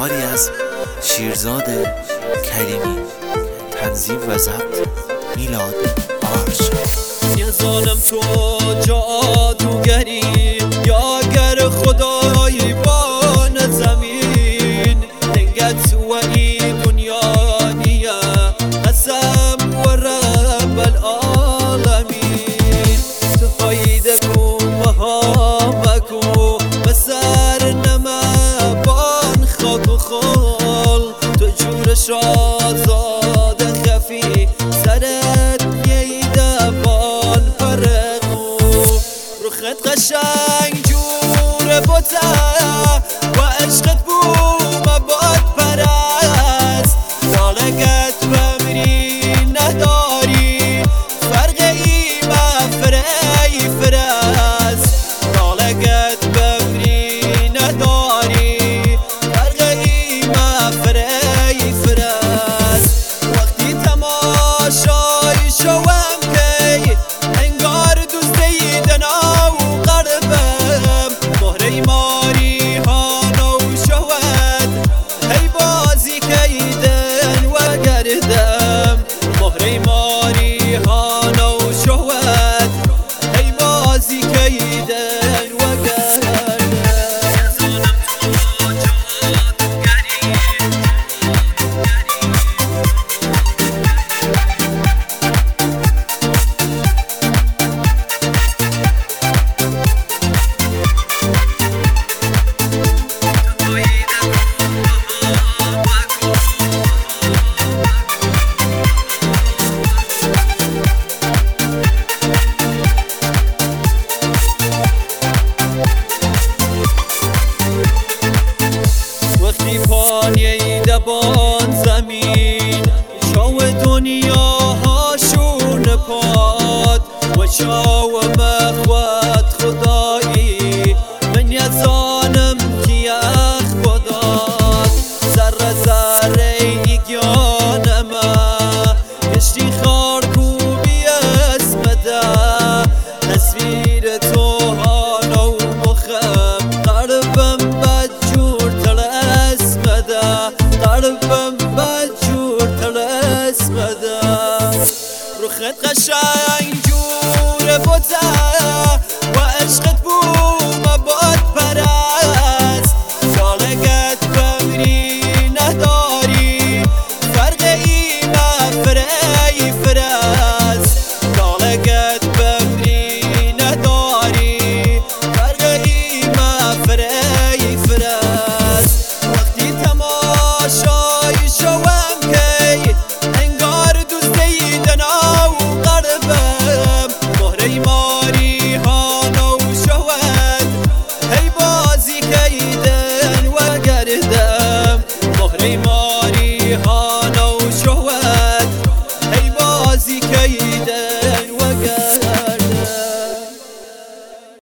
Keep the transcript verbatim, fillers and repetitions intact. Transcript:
کاری از شیرزاد کریمی، تنظیم و ضبط میلاد آرش. یه ظالم تو جادوگری یا گر خدای بان زمین دنگت و ای دنیا نیه قسم و رب العالمین تو فایده کو مهامکو بسر نمه بان خاک و خال تو جور شازاد خفی سرت ییده بان پرقو رخت قشنگ جور بوته و عشقت بو مباد پرست سالگت بمری نداری فرق ای مفری فرست سالگت بمری نداری فرق ای مفری فرست وقتی تماشای شوم کی انگار دوست دیدن و قربم مهره ماری هانو شود هی بازی کیدن و گردم مهره ماری هانو شود هی بازی کیدن و گردم وقتی پانیه دبان زمین چاو دنیا هاشون پاد و چاو مخوت خدایی من یزانم کیخ خداد ذره ذره ایگیانمه کشتی خارکوبی اسمده تصویر تو هانو مخم قلبم بدجور قلبم بدجور تلسمده رخت قشنگ جور بوته و عشقت بو مباد پرست سالگت بمری نداری فرق ای مفری فرست سالگت بمری نداری فرق ای مفری فرست وقتی تماشای شوم کی انگار دوست دیدن و قربم مهره ماری هانو شود هی بازی کیدن و گردم مهره ماری ها